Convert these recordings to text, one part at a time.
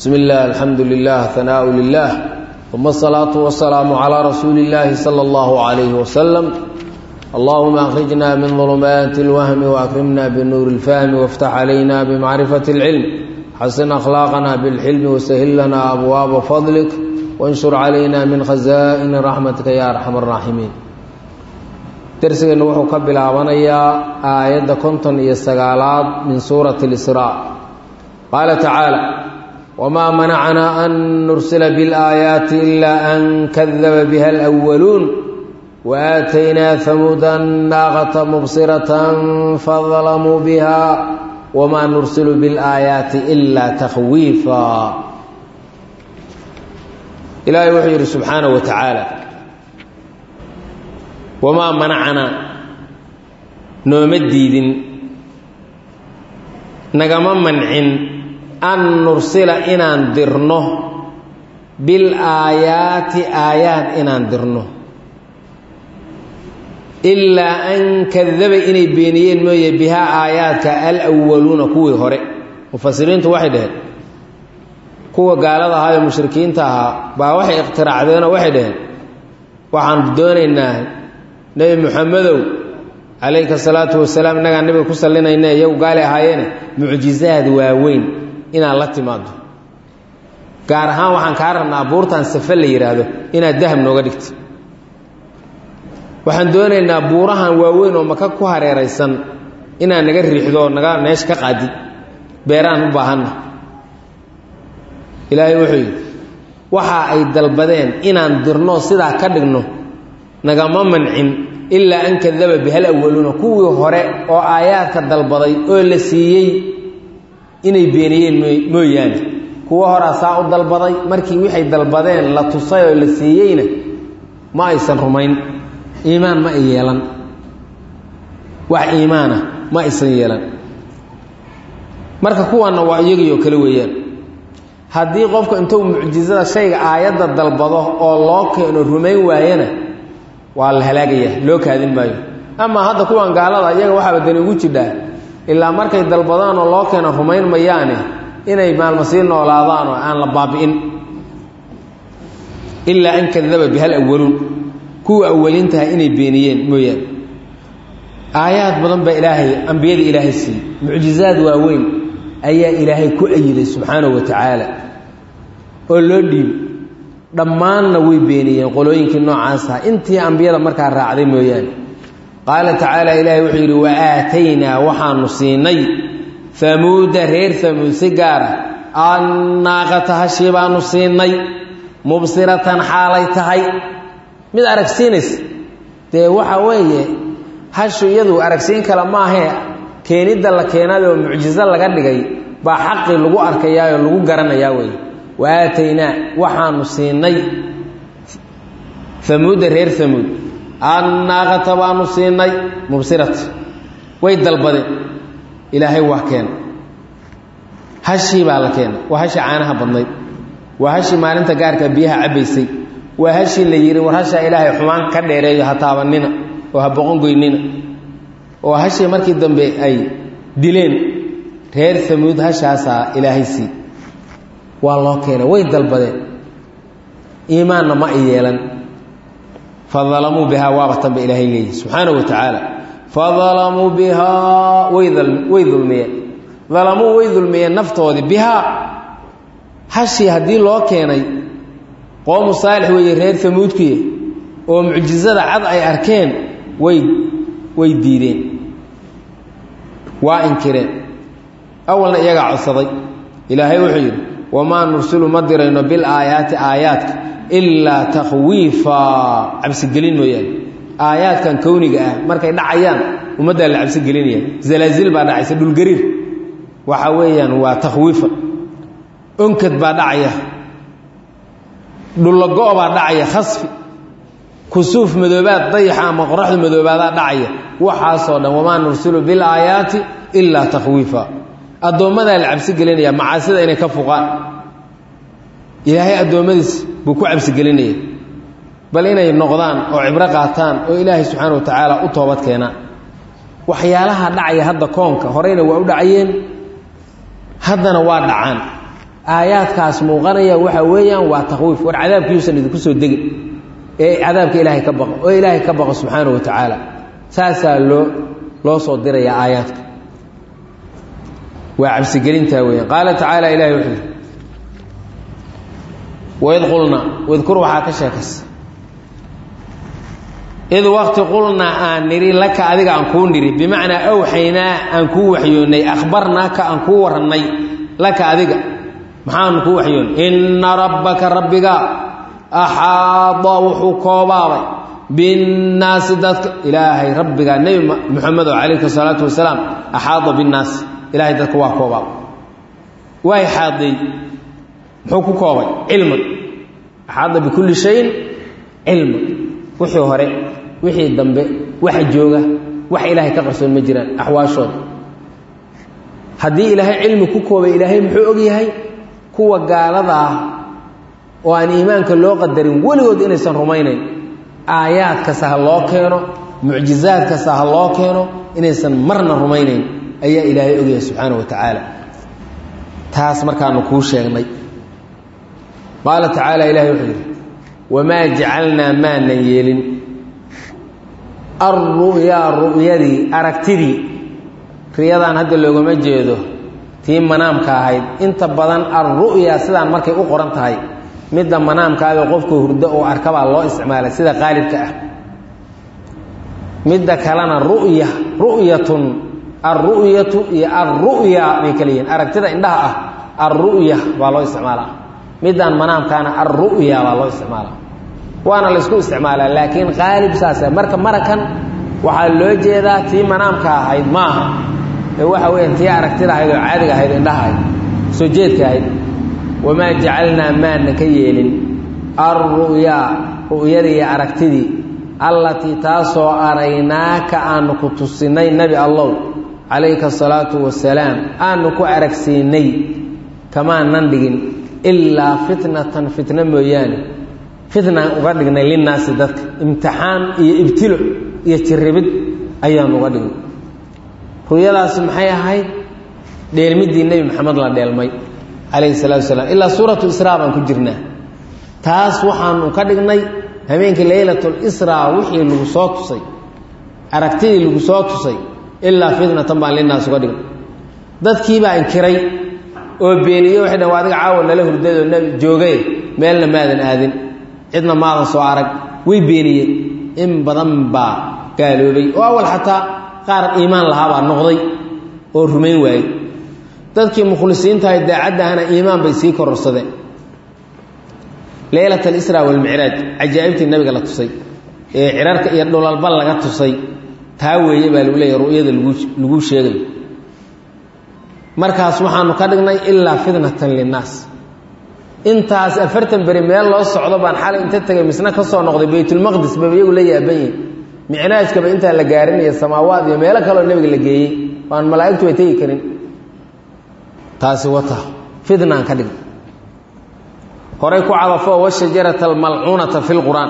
بسم الله الحمد لله ثناء لله ثم الصلاة والسلام على رسول الله صلى الله عليه وسلم. اللهم أخرجنا من ظلمات الوهم وأكرمنا بالنور الفهم وافتح علينا بمعرفة العلم، حسن أخلاقنا بالحلم وسهل لنا أبواب فضلك وانشر علينا من خزائن رحمتك يا أرحم الراحمين. درسنا نوح قبل عوانيا آيات كنتن يستقالات من سورة الإسراء. قال تعالى: وما منعنا أن نرسل بالآيات إلا أن كذب بها الأولون وآتينا ثمود الناقة مبصرة فظلموا بها وما نرسل بالآيات إلا تخويفا. إلهي وحي سبحانه وتعالى: وما منعنا نومديد نغم منعن أن نرسل إنان درنه بالآيات آيات إنان درنه إلا أن كذب إني بينيين موية بها آيات الأولون كوي هوري مفسرين توحده كوي قال هذا المشركين تها باوحي اقتراع ذونا وحده وعن دوننا نبي محمد عليك الصلاة والسلام نقع النبي كسر لنا إنه يو قال هاينا معجزات واوين inaad la timaado. gaar ahaan waxaan ka rabnaa buurtan safal la yiraahdo inaad dahab nooga dhigto. waxaan doonaynaa buurahan waaweyn oo maka ku hareeraysan inaad naga riixdo naga meesh ka qaadi beeraan u baahanna. ilaahay wuxuu yiri waxa ay dalbadeen inaan dirno sidaa ka dhigno nagama mancin illa an kadaba bihal awwaluna kuwii hore oo aayaadka dalbaday oo la siiyay inay beeniyeen mooyaane kuwa hore saa u dalbaday markii wixii dalbadeen la tusay oo la siiyayna ma aysan rumayn iimaan ma yeelan wax iimaana ma aysan yeelan. marka kuwana waa iyagiyo kala weeyaan haddii qofka intuu mucjizada shayga aayadda dalbado oo loo keeno rumayn waayana waa la halaagaya loo kaadin maayo. ama hadda kuwan gaalada iyaga waxa badan ugu jidhaa ilaa markay dalbadaan oo loo keeno rumayn mayaane inay maalmasiin noolaadaan oo aan la baabi'in. illa an kadaba bihal awwalun kuwa awwalintaha inay beeniyeen mooyaan. aayaad badan baa ilaahay ambiyada ilaahay siiyey mucjizaad waaweyn ayaa ilaahay ku ayiday subxaanahu wa tacaala oo loo dhiib dhammaanna way beeniyeen qolooyinkii noocaas ah intii ambiyada markaa raacday mooyaane. قال تعالى إلهي وحيري وآتينا وحان نصيني ثمود رير ثمود سيقارة الناقة هشيبا نصيني مبصرة حاليتهي من أركسينس دي وحاوية هشو يدو أركسين كلما هي كيني دالا كينا دو معجزة لغا با حقي لغو أركيايو لغو قرنا ياوي. وآتينا وحان نصيني ثمود رير ثمود الناقة بانو سيناي مبصرة way dalbadeen ilaahay wax keen hashi baa la keen waa hashi caanaha badnayd waa hashi maalinta gaarka biyaha cabaysay waa hashi la yiri war hasha ilaahay xumaan ka dheereeyo ha taabanina oo ha boqon goynina oo hashi markii dambe ay dileen reer Samuud hashaasa ilaahay si waa loo keenay way dalbadeen iimaanna ma yeelan. فظلموا بها وابطا بإلهي ليه سبحانه وتعالى فظلموا بها ويظلمية ظلموا ويظلمية نفتوذي بها هاشي هدي الله كيني قوم صالح ويرهير ثمود كيه ومعجزة عض أي أركان ويديرين وإنكرين. أولا يقع الصدي إلهي وحيد وما نرسل مدرين بالآيات آياتك إلا تخويفا عبس الجلين ويان. آيات كان كونية مركي دعيان ومدى اللي عبس الجلين يان زلازل بعد عيسى دول قرير وحويا وتخويفا انكت بعد عيه دول لقاء بعد عيه خصف كسوف مذوبات ضيحة مقرح المذوبات دعيه وحاصل وما نرسل بالآيات إلا تخويفا. الدوم مدى اللي عبس الجلين يان مع سيدة إنه كفقان إلهي أدومدس بكو عبس قلينيه بل إنay noqdaan oo cibro qaataan oo Ilaahay subhanahu wa ta'ala u toobad keena. waxyaalaha dhacay hadda koonka horeyna waa u dhacayeen haddana waa dhacaan aayaadkaas muuqanaya waxa weeyaan waa taqwiif war cadaabkiisan idinku soo degin ee cadaabka ilaahay ka baqo oo ilaahay ka baqo subxaanahu wa tacaala saasaa loo soo diraya aayaadka waa cabsigelintaa weeyaan qaala tacaala ilahay wuxuu yidhi waid qulnaa wadkur waxaa ka sheekaysa id waqti qulnaa aan nidhi laka adiga aan kuu nidhi bimacnaa awxaynaa aan kuu waxyoonnay akhbarnaaka aan kuu warrannay laka adiga maxaanu kuu waxyoonnay inna rabbaka rabbiga axaada wuxuu koobaabay binnaasi dadka ilaahay rabbiga nebi moxamed oo calayhi salaatu wasalaam axaada binnaasi ilaahay dadka waa koobaabay waa ixaaday muxuu ku koobay cilman axaada bikulli shayin cilman wixii hore wixii dambe waxa jooga wax ilaahay ka qarsoon ma jiraan axwaashooda haddii ilaahay cilmi ku koobay ilaahay muxuu og yahay kuwa gaalada ah oo aan iimaanka loo qadarin weligood inaysan rumaynayn aayaad kasta ha loo keeno mucjizaad kasta ha loo keeno inaysan marna rumaynayn ayaa ilaahay og yahay subxaana wa tacaala taas markaanu kuu sheegnay qaala tacaala ilahay wuxuu yidhi wamaa jacalnaa maanan yeelin alru'yaa ru'yadii aragtidii riyadaan hadda loogama jeedo tii manaamka ahayd inta badan alru'ya sidaan markay u qoran tahay midda manaamkaaga qofka hurdo oo arkabaa loo isticmaalay sida qaalibka ah midda kalena ru'ya ru'yatun alru'yatu iyo alru'ya bay kala yihiin aragtida indhaha ah alru'ya baa loo isticmaalaa midaan manaamkaana alru'ya baa loo isticmaalaa waana la isku isticmaalaa laakiin qaalib saasa marka marakan waxaa loo jeedaa tii manaamka ahayd ma aha ee waxa weeyaan tii aragtida ahayd oo caadiga ahayd indhaha ahayd soo jeedka ahayd wamaa jacalnaa maana ka yeelin alru'yaa ru'yadii iyo aragtidii allatii taasoo araynaaka aanu ku tusinay nebi allow calayka asalaatu wasalaam aanu ku aragsiinay kamaanan dhigin ilaa fitnatan fitna mooyaane fitnaan uga dhignay linnaasi dadka imtixaan iyo ibtilo iyo jirribid ayaanu uga dhignay ru'yadaasi maxay ahayd dheelmiddii nebi maxamed la dheelmay calayhi salaatu wasalaam ilaa suuratu israa baan ku jirnaa taas waxaanu ka dhignay habeenkii laylatul israa wixii lagu soo tusay aragtidii lagu soo tusay ilaa fitnatan baan linnaas uga dhignay dadkiibaa inkiray oo beeniyey waxay dhahen waa adiga caawa nala hurdadoo nebi joogay meelna maadan aadin cidna maadan soo arag way beeniyey in badan baa gaaloobay oo awal xataa qaar iimaan lahaabaa noqday oo rumayn waayey dadkii mukhlisiintahay daacaddaahana iimaan bay sii kororsadeen leylat alisraa walmicraaj cajaa'ibtii nabiga la tusay ee cirarka iyo dhulalba laga tusay taa weeye baa lagu leeyahy ru'yada lagu sheegayo markaas waxaanu ka dhignay ilaa fitnatan linnaas intaas 40 beri meel loo socdo baan xalay inta tagay misna ka soo noqday baytulmaqdis baba iyagu la yaaban yihiin micraajkaba intaa la gaarin iyo samaawaad iyo meelo kaloo nabiga la geeyey waan malaa'igtu way tegi karin taasi wata fitnaan ka dhignay horay ku cadafo washajarata almalcuunata fi lqur'aan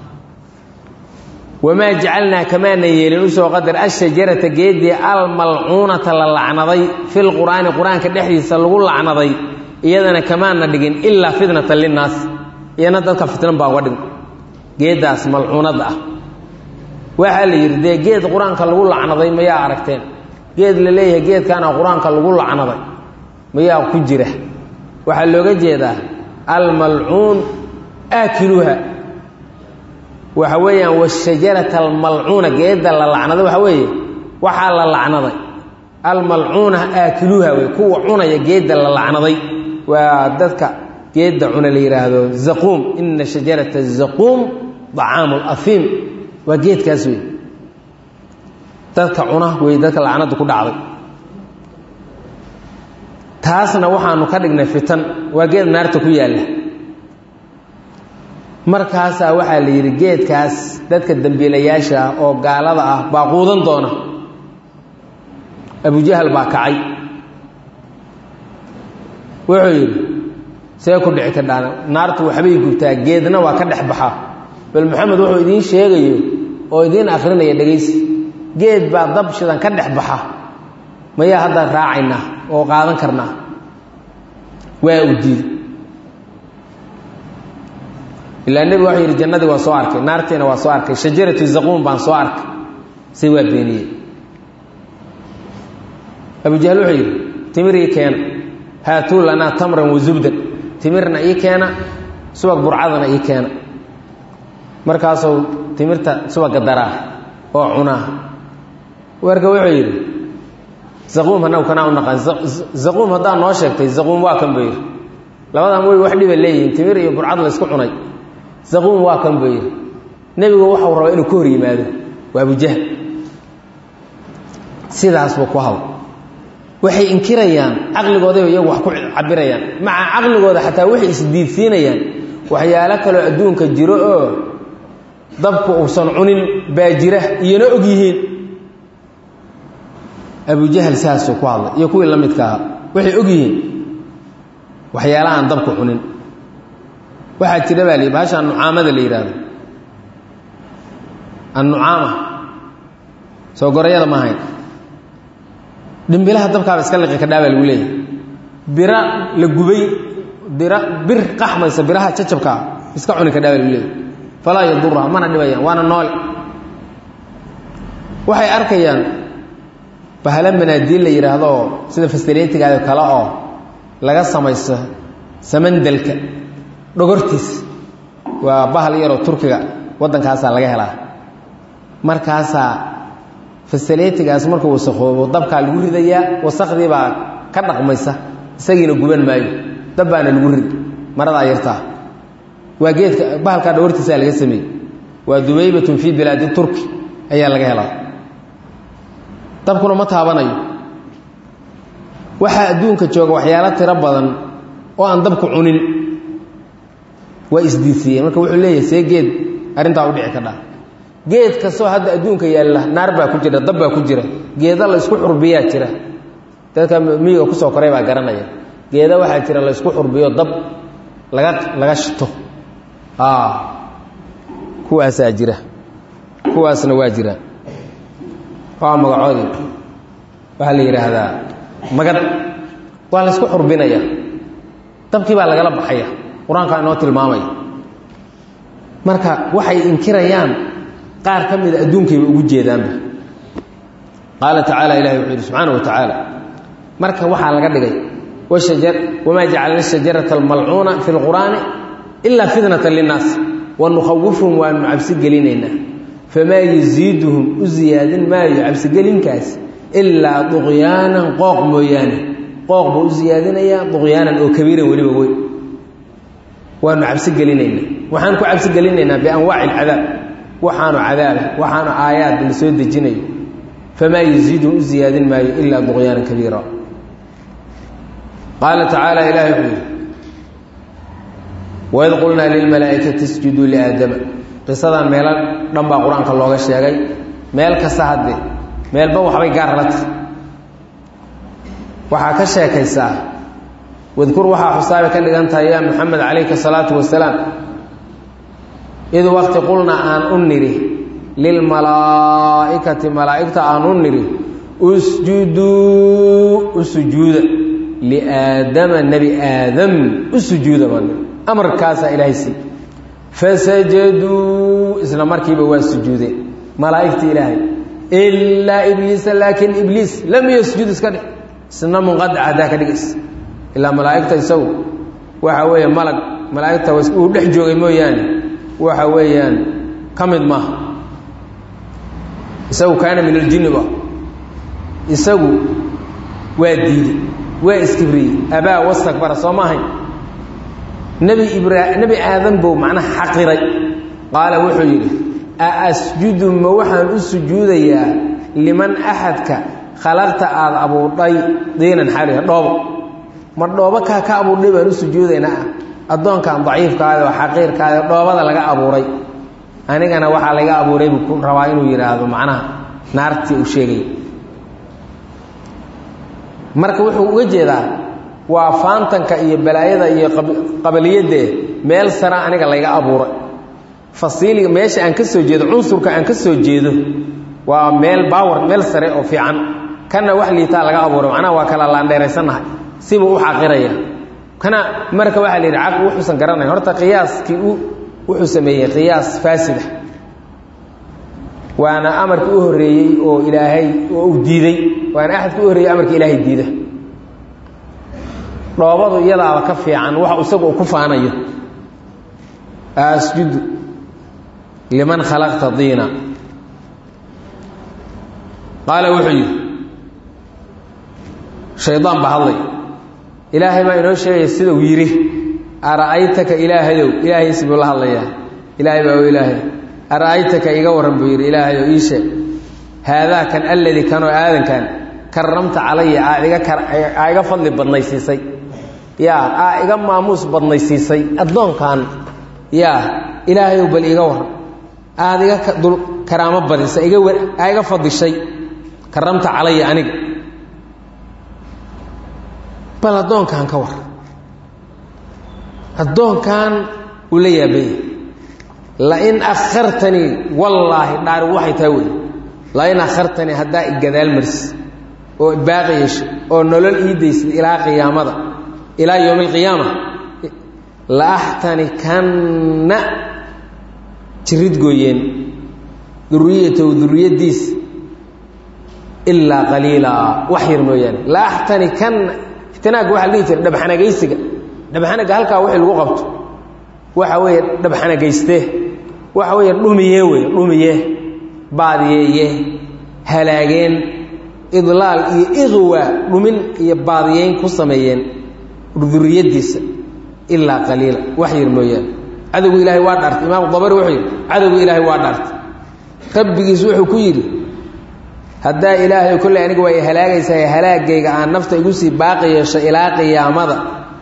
wamaa jacalnaa kamaana yeelin usoo qadar ashajarata geedii almalcuunata la lacnaday fi lqur'aani qur-aanka dhexdiisa lagu lacnaday iyadana kamaana dhigin ilaa fitnatan linnaas iyana dadka fitnan baa uga dhigin geeddaas malcuunada ah waxaa la yidhi dee geed qur-aanka lagu lacnaday mayaa aragteen geed la leeyahay geedkaana qur-aanka lagu lacnaday mayaa ku jira waxaa looga jeedaa almalcuun aakiluha waxa weeyaan washajarata almalcuuna geedda la lacnaday waxa weeye waxaa la lacnaday almalcuuna aakiluha wey kuwa cunaya geedda la lacnaday waa dadka geedda cuna la yidhaahdo zaquum ina shajarata zaquum dacaamu lafiim waa geedkaas wey dadka cuna wey dadka lacnada ku dhacday taasna waxaanu ka dhignay fitan waa geed naarta ku yaalla markaasaa waxaa la yidhi geedkaas dadka dembiilayaasha ah oo gaalada ah baa quudan doona abujahal baa kacay wuxuu yidhi see ku dhici ka dhaana naartu waxbay gubtaa geedna waa ka dhex baxaa bal maxamed wuxuu idiin sheegayo oo idiin akrinaya dhegaysi geed baa dab shidan ka dhex baxa mayaa hadda raacaynaa oo qaadan karnaa waa u diiday ilaa nebigu wuxuu yidhi jannadii waa soo arkay naartiina waa soo arkay shajaratu zaquum baan soo arkay say waa beeniyey abu jahl wuxuu yidhi timir ii keena haatuu lanaa tamran wa zubdan timirna ii keena subag burcadana ii keena markaasuu timirta subaga daraa oo cunaa warka wuxuu yidhi zaquum annagu kanaa u naqaan zaquum haddaa noo sheegtay zaquum waa kan buu yidhi labadan way wax dhiba leeyihiin timir iyo burcad la isku cunay zaquum waa kan buu yidhi nebigu waxau rabaa inuu ka hor yimaado waa abujahl sidaas buu ku hadla waxay inkirayaan caqligooday iyagu wax ku cabirayaan maca caqligooda xataa waxay isdiidsiinayaan waxyaalo kaloo adduunka jiro oo dabku uusan cunin baa jira iyona og yihiin abujahl saasuu ku hadlay iyo kuwii la midka ahaa waxay og yihiin waxyaalaha aan dabku cunin waxaa jira baa lii bahasha annucaamada la yidhaahdo annucaama soo gorayada ma ahayn dhimbilaha dabkaaba iska liqi kadhaa baa lagu leeyahay bira la gubay bir qaxmaysa biraha jajabkaa iska cuni kadhaa baa lagu leeyahay falaa yadura mana dhibayaan waana noole waxay arkayaan bahalo manaadiil la yidhaahdo oo sida fasaleetigaado kale oo laga samaysto samandalka dhogortiis waa bahal yaroo turkiga waddankaasaa laga helaa markaasaa fasaleetigaas markuu wasaqoobo dabkaa lagu ridayaa wasaqdii baa ka dhaqmaysa isagiina guban maayo dab baana lagu rid maradaa yartaa waa geedka bahalkaa dhogortiisaa laga sameeyey waa dubaybatun fii bilaadi turki ayaa laga helaa dabkuna ma taabanayo waxaa adduunka jooga waxyaalo tiro badan oo aan dabku cunin waa isdiisiiyeen marka wuxuu leeyahay see geed arrintaa u dhici kadhaa geed kastoo hadda adduunka yaalla naar baa ku jira dab baa ku jira geeda la isku xurbiyaa jira dadka miyiga kusoo koray baa garanaya geeda waxaa jira la isku xurbiyo dab laga shito kuwaasaa jira kuwaasna waa jira waa magacoodii waxaa la yidhaahdaa magad waa la isku xurbinaya dabkii baa lagala baxaya qur-aankaa inoo tilmaamaya marka waxay inkirayaan qaar ka mida adduunkayba ugu jeedaanba qaala tacaala ilahi wuxuu yidhi subxaana wa tacaala marka waxaa laga dhigay wamaa jacalna shajarata almalcuuna fi lqur'aani ilaa fitnatan linnaas wanukhawifuhum waanu cabsi gelinaynaa famaa yasiiduhum u ziyaadin maayo cabsigelinkaas ilaa duqyaanan qooq mooyaane qooq buu u siyaadinayaa duqyaanan oo kabiiran weliba weyn waanu cabsi gelinaynaa waxaan ku cabsi gelinaynaa bianwaaci alcadaab waxaanu cadaaba waxaanu aayaad la soo dejinayo famaa yasiiduhum u ziyaadin maayo ilaa duqyaanan kabiira qaala tacaala ilahi wuxuu yidhi waid qulnaa lilmalaa'ikati isjuduu liaadama qisadan meelo dhan baa qur-aanka looga sheegay meel kasta haddee meelba waxbay gaar la tahay waxaa ka sheekaysaa wadkur waxaa xusaabay ka dhigan tahay yaa muxamed calayka salaatu wasalaam id waqti qulnaa aan u nidhi lilmalaa'ikati malaa'igta aan u nidhi usjuduu u sujuuda liaadama nebi aadam u sujuuda baan amarkaasaa ilaahay sii fasajaduu isla markiiba waa sujuudeen malaa'igta ilaahay ilaa ibliisa laakiin ibliis lam yasjud iska dhig isna munqadac haddaa ka dhigays ilaa malaa'igta isagu waxa weeye malaa'igta uu dhex joogay mooyaane waxa weeyaan ka mid maaha isagu kaana min aljinni ba isagu waa diiday waa iskibriyey abaa wastakbara soo ma ahayn nebi aadam buu macnaha xaqiray qaala wuxuu yidhi aasjudu ma waxaan u sujuudayaa liman axadka khalaqta aada abuurdhay diinan xariha dhoobo ma dhoobo kaa ka abuurdhay baan u sujuudaynaa addoonkan daciifkaada oo xaqiirkaada dhoobada laga abuuray anigana waxaa laga abuuray buu ku rabaa inuu yidhaahdo macnaha naartii uu sheegay marka wuxuu uga jeedaa waa faantanka iyo balaayada iyo qabaliyadee meel sara aniga layga abuuray fasiiliga meesha aan ka soo jeedo cunsurka aan ka soo jeedo waa meel baawar meel sare oo fiican kana wax liitaa laga abuuray macnaha waa kala laandheeraysannahay sibuu u xaqiraya kana marka waxa la yiri aqal wuxuu san garanay horta qiyaaskii wuxuu sameeyay qiyaas faasida waana amarkii u horeeyay oo ilaahay oo u diiday waana ahadkii u horeeyay amarkii ilaahay diida dhoobadu iyada ka fiican waxa isagu ku faanayo asjud liman khalaqta diina qala wuxuu shaydaan bahadlay ilaahay ma inoo sheegay sida uu yiri araaytaka ilaahayow ilaahay isbu la hadlaya ilaahay baa ilaahay araaytaka iga waran buu yiri ilaahayow iisha hada kan alladhi kanu aadan kan karamta calayya iga fadli badnaysiisay yaa iga maamuus badnaysiisay adoonkan yaa ilaahayow bal iga waran iga dul karaamo badisay iga fadishay karamta calayya aniga bal adoonkan ka war adoonkan uu la yaabay la in akhartani wallahi daar waxay tahay la in akhartani hadaa igadaal mars oo baaqiyesh oo nolol iideys ilaa qiyaamada ilaa yawm alqiyaama la ahtani kanna jirid gooyeen duriyadiis illa qalila waxyar mooyaan la ahtani kanna tanaag waxa la yiri dhabxanageysiga dhabxanaga halka wixii lagu qabto waxa weeye dhabxanageyste waxa weeye dhumiye baadiyeeye halaageen idlaal iyo ighwa dhumin iyo baadiyeyn ku sameeyeen duriyadiisa illa qaliila wax yar mooyaan aduu ilaahay waa dhaartay imaam dabari wuxuu yiri aduu ilaahay waa dhaartay rabbigiis wuxuu ku yiri hadaa ilaahay kulli aniga way halaagaysaa halaagayga aan nafta igu sii baaqiyasho ilaa qiyaamada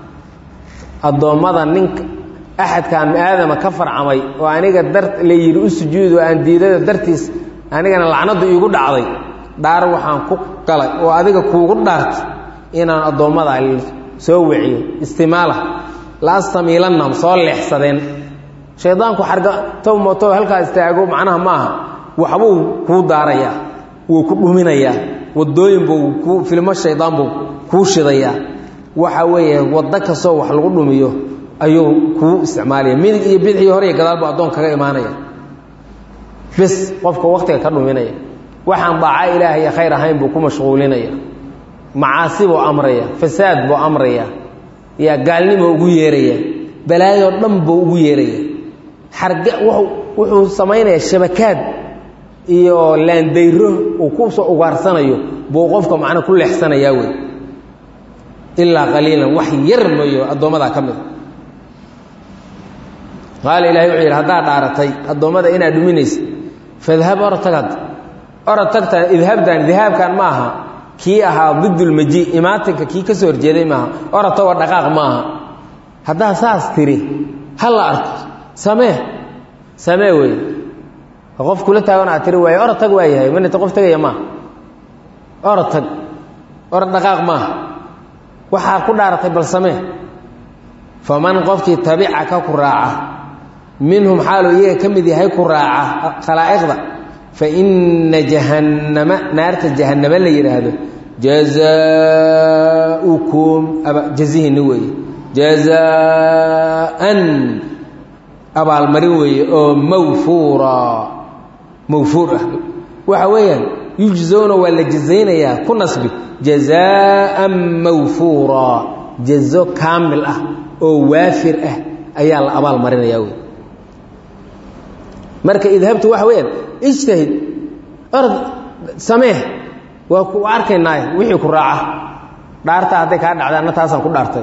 adoomada ninka ahadkan aadama ka farcamay oo aniga dar la yiri u sujuudo aan diidada dartiis anigana lacnadu igu dhacday dhaar waxaan ku galay oo adiga kuugu dhaartay inaan adoomada soo wiciyo istimaala la astamiilanam soo leexsadeen shaydaanku xarga tawmato halka istaago macnaha maaha waxbuu ku daaraya wuu ku dhuminaya wadooyin buu ku filmo shaydaan buu ku shidaya waxa weeye wada ka soo wax lagu dhumiyo ayuu ku isticmaalaya midig iyo bidixii hore gadaal baa adoon kaga iimaanaya bas qofka waqtiga ka dhuminaya waxaan baaca ilaahay khayr ahayn buu ku mashquulinaya macaasi buu amraya fasaad buu amraya ya gaalnimo ugu yeeraya balaayo dhan buu ugu yeeraya xarga wuxuu sameeynaya shabakad iyo laandayro uu ku soo ugaarsanayo buu qofka macna ku leexsanaya way illa qaliilan wax yar mayo adoomada kamid qaal ilaahay wuxuu yiri hadaa dhaaratay adoomada inaad dhuminaysid fadhab oratagta idhabkan maaha kii ahaa didul maji imaatinka kii ka soo horjeeday maaha orato waa dhaqaaq maaha hadaa saas tiri hal arko samee way qof kula taagan aad tiri way oratag waayahay manita qof tagaya ma oratag dhaqaaq maaha waxa ku dhaaratay bal samee faman qofkii tabi'aka ku raaca minhum xaalu iyaga kamid yahay ku raaca khalaa'iqda fa inna jahannama naarta jahannama la yiraahdo jazaa'ukum jazihin way jazaa'an abal marin way oo mawfuur waxa weeyaan yujzoona wala jazaynaya ku nasbi jazaa'an mawfuura jazo kaamil ah oo waafir ah ayaa la abaal marinaya way marka idhabtu waxa weeyaan ijtahid ard samee waa ku arkaynaa wixii ku raaca dhaarta haday ka dhacdana taasan ku dhaartay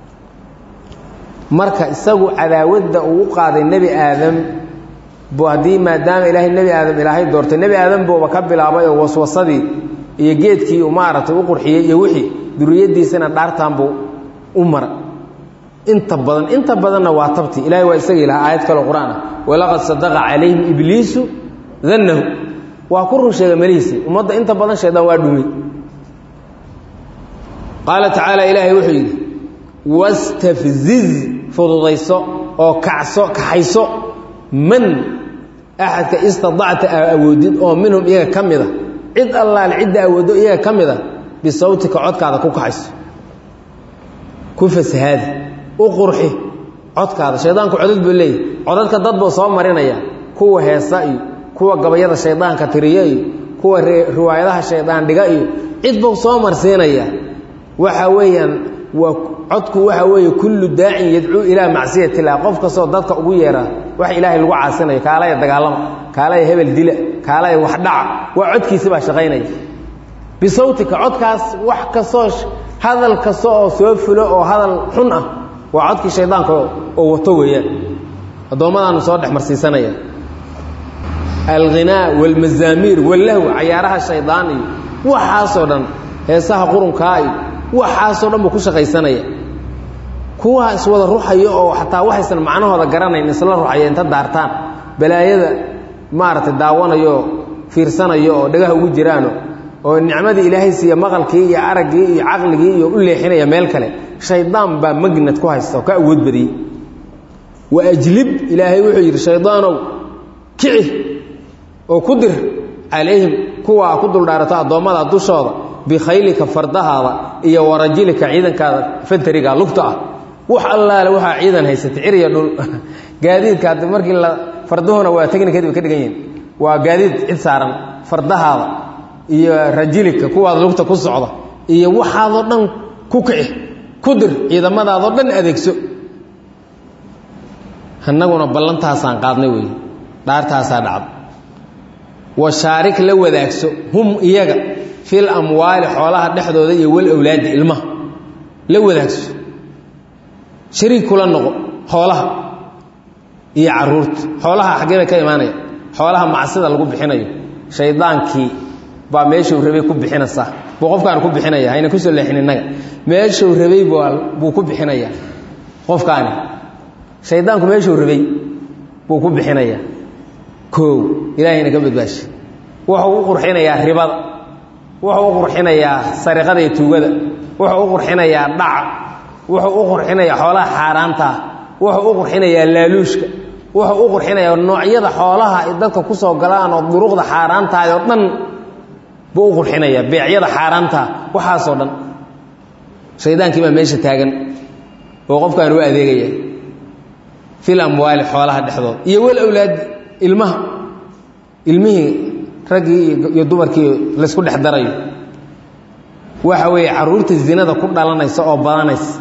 marka isagu cadaawada uu qaaday nabi aadam boodii maadaama nabi aadam doortay nabi aadam buu ka bilaabay oo waswasadii iyo geedkii uu maaratay u qurxiyay iyo wixii duriyadiisana dhaartaan buu u mar inta badan waa tabti ilaahay waa isaga ilaha aayad kale quraan walaqad sadaqa alayhim ibliisu dhannahu waa ku run sheegay maliisi umada inta badan sheedan waa dhumi qaala tacaala ilaahay wuxuu yiri wastafziz fududayso oo kaxayso man ahadka istadacta awoodid oo minhum iyaga kamida cid allah cid awoodo iyaga kamida bisawtika codkaada ku kaxayso ku fasahaad qurxi codkaada shaydaanku codad buu leeyahay codadka dad buu soo marinaya kuwa heesa iyo kuwa gabayada shaydaanka tiriyo iyo kuwa riwaayadaha shaydaan dhiga iyo cid buu soo marsiinaya waxa weeyaan waa codku waxa weeye kullu daa'in yad'u ila macsiyati Allah qof kasto dadka ugu yeera wax ilaahay lagu caasinayo kaalay dagaalama kaalay hebel dila kaalay wax dhac waa codkiisa baa shaqeynaya bisawtika codkaas wax kasto hadal kasto oo soo fulo oo hadal xun ah waa codkii shaydaanka oo wato weeyaan adoomadan soo dhex marsiisanaya الغناء والمزامير واللهو عيارها الشيطاني waxaasoo dhan heesaha qurunkaay waxaasoo dhan ku shaqaysanaya kuwa iswada ruuxayo oo xataa waxaysan macnahooda garanayn isla ruuxaya inta daartaan balaayada maartay daawanayo fiirsanayo oo dhagaha ugu jiraan oo nicmadii ilaahay siiya maqalkii iyo aragii iyo aqligii iyo u leexinaya meel kale shaydaan baa magnad ku haysta ka awood badiyay waajlib ilaahay wuxuu yiri shaydaanow kici oo ku dir عليهم كوا كدل دارتا ادومada dushooda bi khaylika fardahaada iyo warajilika ciidanka fantariga lugta wax allaale waxa ciidan haysatay ciriya dhul gaadiidka markii la farduhuna waa technique ka dhigan yihiin waa gaadiid cid saaran fardahaada iyo rajilika kuwa lugta ku socda iyo waxaad oo dhan ku kici ku dir ciidamadaada oo dhan adeegso hanaguna ballantaasaan qaadnay way dhaartaasa dhacdo وشارك لوداكسو هم إياغا في الأموال حولها دحدو ذي والأولاد إلمه لوداكسو شريك كل النقو حولها إيا عرورت حولها حقيبا كيمانيا حولها معصدة لقو بحينيو شيطان كي با ميشو ربي كوب بحينا الصح بوقف كان كوب بحينيا هينا كسو اللي حين النقا ميشو ربي بو كوب بحينيا قف كان شيطان كو ميشو ربي بو كوب بحينيا كو إلهينا قبل باش وحو قرحينيا رباض وحو قرحينيا سرقة يتوغد وحو قرحينيا ضع وحو قرحينيا حولها حارانتا وحو قرحينيا لالوشك وحو قرحينيا النوعية حولها إدادك كسو قلان والضروق حارانتا يطنن بو قرحينيا بيعية حارانتا وحاسودا شيطان كما ميشي تاغن وقف كان رؤى ذيغي في الأموال حولها دحضور يقول أولاد ilmihii ragii iyo dumarkii la isku dhex darayo waxa weey caruurta zinada ku dhalanaysa oo badanaysa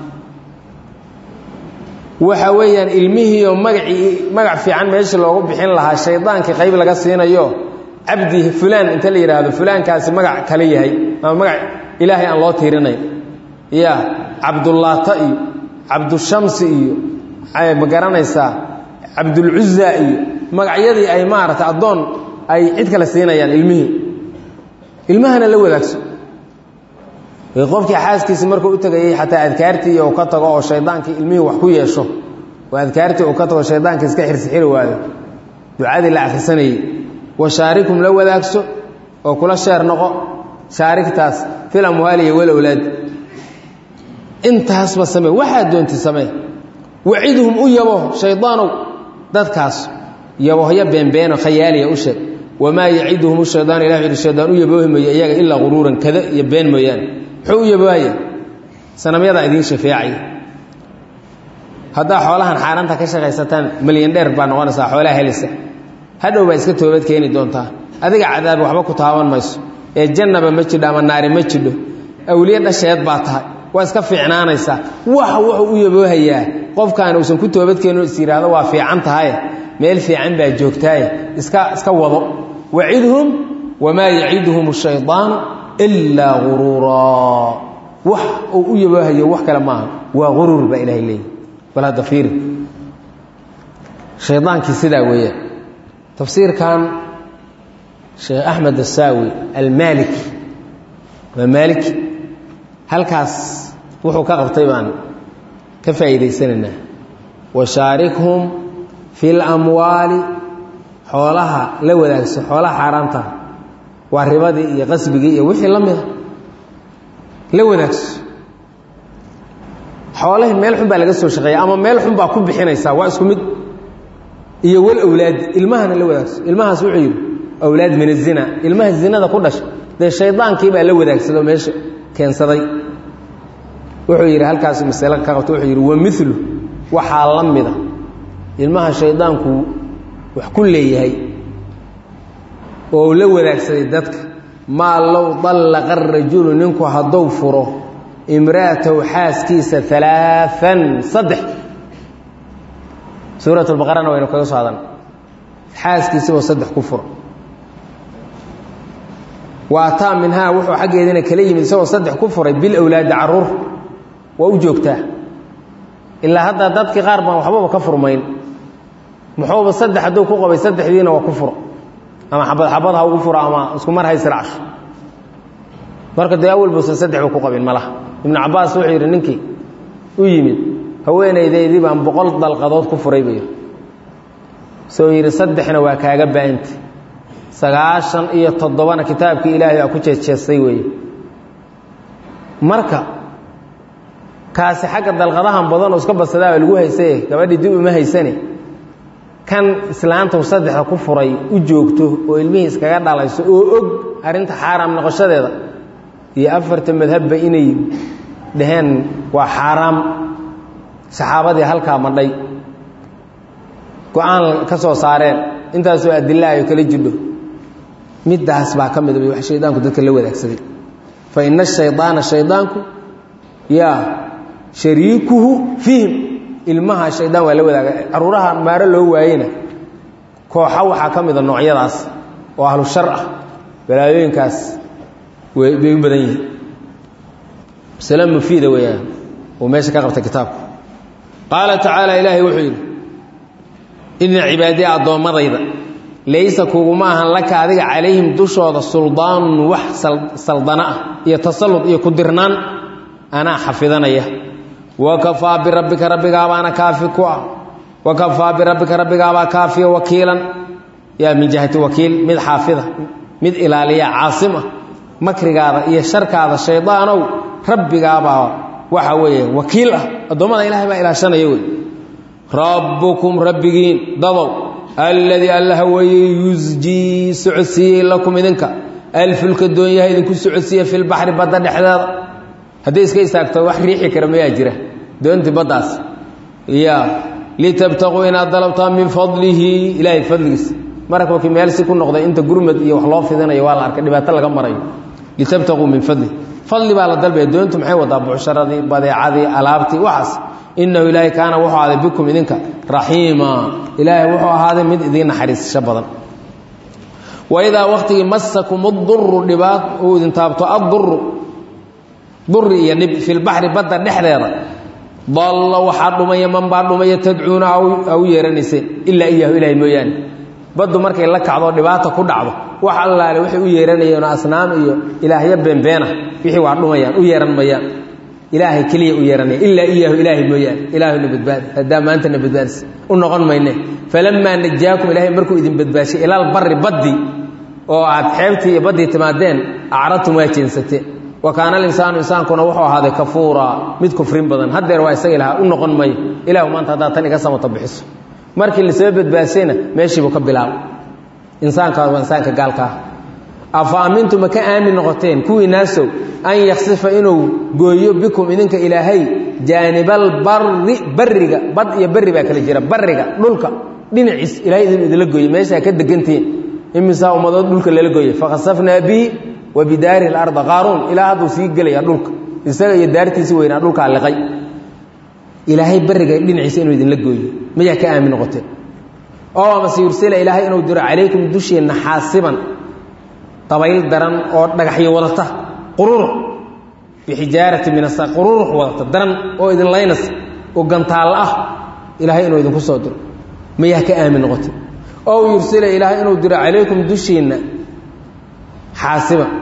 waxa weeyaan ilmihii oo magac fiican meesha loogu bixin lahaa shaydaanka qayb laga siinayo abdi fulan inta la yiraahdo fulankaasi magac kale yahay ama magac ilaahay aan loo tiirinay ya abdullah ta'i abdushamsi iyo ay magaranaysa abdul uzza iyo magacyadii ay maarata adoon ay cid kala siinayaan ilmahana la wadaagso qofkii xaaskiisa markuu u tagayay xataa adkaartii oo ka tago oo shaydaankii ilmihii wax ku yeesho waa adkaartii oo ka tago shaydaanka iska xirsi waayo ducadii la akhrisanay washaarikum la wadaagso oo kula sheer noqo shaariktaas fil amwali wal awlad intaas ba samee waxa doonti samee waciduhum u yabo shaydaanu dadkaas يوهي بين خيالي أشد وما يعيدهم الشيطان إلى الشيطان يبوهم إياك إلا غرورا كذا يبين ميان حو يبايا سنميضا إذين شفاعي هذا حولها حارنتا كشغيستان مليون دير بانوانا حولها هلسة هذا هو بيسك توبت كيني دونتا هذا عذاب وحبكو تاوان ميسو الجنة بمجد أما النار مجد أولياء الشيط باطها واسك في عنانيسا وحو يبوهيا قف كانوا سنكو توبت كينو السير هذا وفي عنتها meel fiican baa joogtay iska wado wacidhum wama ya'iduhum ash-shaytaan illa ghurura wax uu yabahayo wax kala ma waa ghurur ba ilaahay leey wala dafir shaydaanki sida weeye tafsiir kan Sheikh Ahmed As-Sawi Al-Maliki wa Maliki halkaas wuxuu ka qabtay baan ka faa'iideysanana wa sharikhum في الأموال حولها لوداكس حولها حرامتها والربادي يقسبقي وحي لمده لوداكس حولها ميل حنبا laga soo shaqeeyo ama meel xunba ku bixinaysa waa isku mid iyo wal awlaad ilmahana lawadaagso ilmahaas wuxuu yiri awlaad min zina ilmaha zinada ku dhashay de shaydaankii baa la wadaagsado meesha keensaday wuxuu yiri halkaas mas'ala ka qabto wuxuu yiri wa mithlu waxaa la mida ilmaha shaydaanku wax ku leeyahay oo la wadaagsaday dadka maa low dallaqa arajulu ninku hadduu furo imra'atahu xaaskiisa 3 suurat albaqarana waynu kaga soo hadan xaaskiisaba 3 ku furo waataa minhaa wuxuu xaggeedina kala yimid isagoo 3 ku furay bil awlaadi caruur waa u joogtaa ilaa hadda dadkii qaar baan waxbaba ka furmayn muxuuba 3 hadduu ku qabay 3diina waa ku furo ama xabad ha ugu furo ama isku mar haysraash marka dee awal buusan 3 ku qabin malaha ibn Cabbaas wuxuu yidhi ninkii u yimid haweenaydeydii baan 100 dalqadood ku furay bay soo yidhi 3na waa kaaga baahantay 97 kitaabkii ilaahay ku jeejeestay weeye marka kaasi xagga dalqadahan badan oo iska basadaa lagu haysay gabadhii dib uma haysane kan islaanta 3 ku furay u joogto oo ilmihiis iskaga dhalayso oo og arinta xaraam noqoshadeeda iyo 4 madhabba inay dhaheen waa xaraam saxaabadii halka madhay go'aan ka soo saareen intaas oo adilaayo kala jidho midaas baa kamid ah wax shaydaanku dadka la wadaagsaday fa inna shaydaana shaydaanku ya shariikuhu fihim ilmaha shaydaan waa la wadaaga caruuraha maara loo waayina kooxa waxa kamid ah noocyadaas oo ahlu shar ah balaayooyinkaas way u badan yihiin salaam mufiida weeyaan oo meesha ka qabta kitaabka qaala tacaala ilaahi wuxuu yidhi inna cibaadii addoommadayda laysa kuguma ahan laka adiga calayhim dushooda suldaan wax saldana ah iyo tasallud iyo ku dirnaan anaa xafidanaya wakafaa birabbika rabbigaabaana kaafi ku ah wakafaa birabbika rabbigaabaa kaafiya wakiilan yaa min jihati wakiil mid xaafida mid ilaaliya caasim ah makrigaada iyo sharkaada shaydaanow rabbigaabaa waxa weeye wakiil ah addoommada ilaahay baa ilaashanaya wey rabbukum rabbigiin dadow alladii allaha weeye yusjii socodsiiyey lakum idinka alfulka doonyaha idinku socodsiiya filbaxri badda dhexdeeda hadday iska istaagto wax riixi kara mayaa jira doontii baddaas ya litabtaquu inaad dalabtaan min fadlihi ilaahay fadligiisa marka wakii meel si ku noqday inta gurmad iyo wax loo fidinayo waa la arkay dhibaato laga marayo litabtaquu min fadlihi fadli baa la dalbaya doontu maxay wadaa bucsharadii badeecadii alaabtii waxaas innahu ilaahay kaana wuxuu ahaaday bikum idinka raxiima ilaahay wuxuu ahaaday mid idiin naxariisasho badan waidaa waqtigii masakum udurru dhibaat uu idin taabto addurru duri iyo dhib filbaxri badda dhexdeeda dalla waxaa dhumaya man baa dhumaya tadcuuna au yeeranayseen ilaa iyaahu ilaahay mooyaane baddu markay la kacdo dhibaata ku dhacdo wax allaale waxay u yeeranayeen asnaam iyo ilaahyo beenbeena wixii waa dhumayaan u yeeran mayaan ilaahay keliya u yeeranaya ilaa iyaahu ilaahay mooyaane ilaahuna badbaadi haddaa maantana badbaadis u noqon mayne falammaa najaakum ilaahay markuu idin badbaashay ilaal barri baddi oo aad xeebtii iyo baddii timaadeen acradtum waa jeensateen wa kaana alinsaanu insaankuna wuxuu ahaaday kafuuraa mid kufrin badan haddeer waa isaga ilaha u noqon mayo ilaahu maanta haddaad tan iga samata bixiso markii lasoo badbaasayna meeshiibuu ka bilaabay insaankaas waa insaanka gaalka ah afa aamintu ma ka aamin noqoteen kuwii naasow an yaksifa inuu gooyo bikum idinka ilaahay jaanibal barri barriga bad iyo barri baa kala jira barriga dhulka dhinaciis ilaahay idinla gooye meeshaa ka degantihiin imisaa ummadood dhulka lala gooye fakhasafnaa bihi wa bidaari اlarda qaaruun ilaa hadduu sii gelaya dhulka isaga iyo daartiisii weynaa dhulkaa liqay ilaahay barriga dhinaciisa inuu idinla gooyo mayaa ka aamin noqoteen oo amase yursila ilaahay inuu diro calaykum dusheenna xaasiban dabayl daran oo dhagaxyo wadata qururux bixijaarati min asa qururux wadata daran oo idin laynas oo gantaal ah ilaahay inuu idinku soo diro mayaa ka aamin noqoteen oo yursila ilaahay inuu diro calaykum dusheenna xaasiban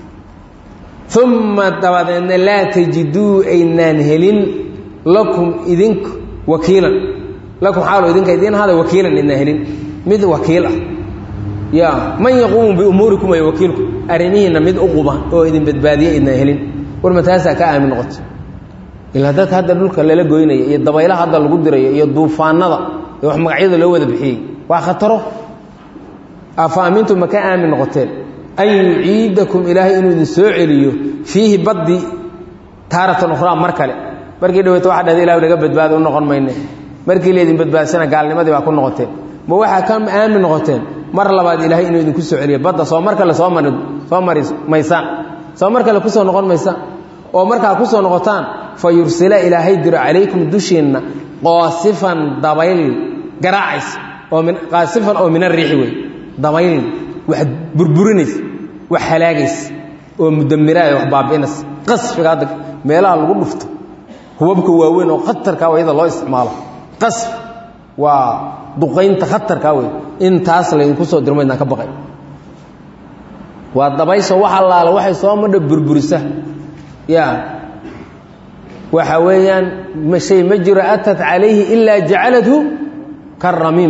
uma dabadeedna laa tajiduu aynaan helin lakum idinku wakiilan lakum xaalo idinka idiin ahaaday wakiilan idnaan helin mid wakiil ah ya man yaquumu biumuurikum ay wakiilku arrimihiinna mid u quba oo idin badbaadiya idnaan helin war mataasaa ka aamin noqota ilaa dadka hadda dhulka lala goynaya iyo dabaylaha hadda lagu dirayo iyo duufaanada iyo wax magacyada loo wada bixiyey waa khataro afa aamintu ma ka aamin noqoteen an yuciidakum ilaahay inuu idin soo celiyo fiihi baddi taaratan ukhraa mar kale markii dhaweeto waxa dhahday ilahu naga badbaado u noqon mayne markii leedin badbaasana gaalnimadii baa ku noqoteen ma waxa ka aamin noqoteen mar labaad ilaahay inuu idinku soo celiyo badda soo marka la soo maris maysaan soo marka la ku soo noqon maysaan oo marka ku soo noqotaan fayursila ilaahay diro calaykum dushiina qaasifan dabayl garaacis oo min qaasifan oo min ar-riixi way dabayl wax burburinays wax halaagays oo mudamiraay wax baabiinas qasfiga meelaha lagu dhufto hubabka waaweyn oo khatarka wayda loo isticmaalo qasf waa duqeynta khatarka way intaas la idinku soo dirmayna ka baqay waa dabaysho waxa laala waxay soo madha burburisa ya waxa weeyaan ma shay ma jiro atat calayhi illa ja'alathu karramim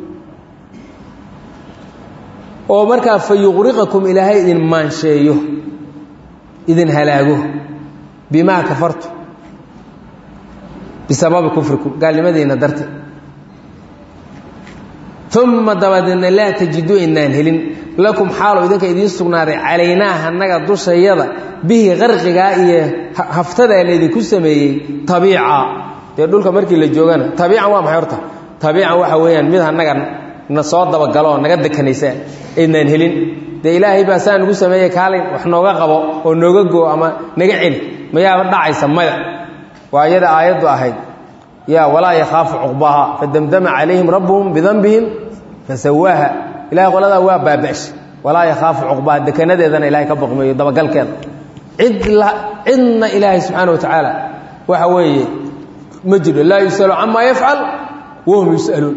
oo marka fayughriqakum ilaahay idin maansheeyo idin halaago bima kafartu بسبب كفركم قال لماذا ندرت ثم دبدنا لا تجدوا إنان هلين لكم حالوا إذا كيدين سقناري عليناها النقا دوش يضا به غرق غائية هفتدى الذي كسمي طبيعة يقولك مركي اللي جوغانا طبيعة وام حيرتها طبيعة وحويا ميدها النقا نصوات دبقالون نقد كنيسان إنان هلين ده إلهي باسان كسمي كالين وحنوغا قبو ونوغا قو أما نقعين ما يابدع يسمي وآيات آيات أحد يا ولا يخاف عقباها فدمدم عليهم ربهم بذنبهم فسواها إلهي قال هذا هو بابعش ولا يخاف عقباها دكنا ذن إلهي كبق دبقال كذا عدنا إلهي سبحانه وتعالى وحوي مجد لا يسأل عما يفعل وهم يسألون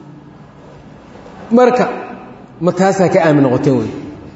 مركب متاسا كآمن غتوي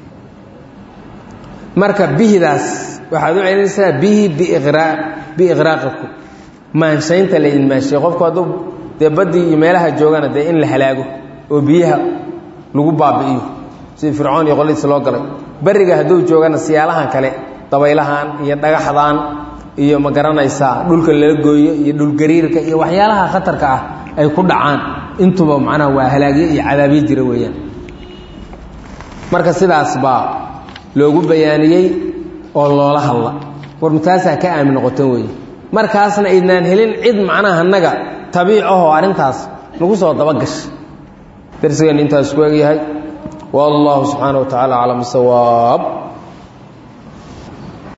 مركب به داس waxaad u celinaysaa biiqraaqakum maanshaynta la idin maanshiyo qofku hadduu dee baddii iyo meelaha joogana dee in la halaago oo biyaha lagu baabi'iyo sidii fircoon iyo qoladiisa loo galay beriga hadduu joogana siyaalahan kale dabaylahan iyo dhagaxdaan iyo ma garanaysaa dhulka lala gooyo iyo dhulgariirka iyo waxyaalaha khatarka ah ay ku dhacaan intuba macnaha waa halaagyo iyo cadaabyo jira weeyaan marka sidaas baa loogu bayaaniyey oo loola hadla war mutaasa ka aamin noqotan weeye markaasna idnaan helin cid macnaha naga tabiicaho arintaas lagu soo daba gash darsigan intaas ku eegyahay wallahu subhanahu wa ta'ala alam sawaab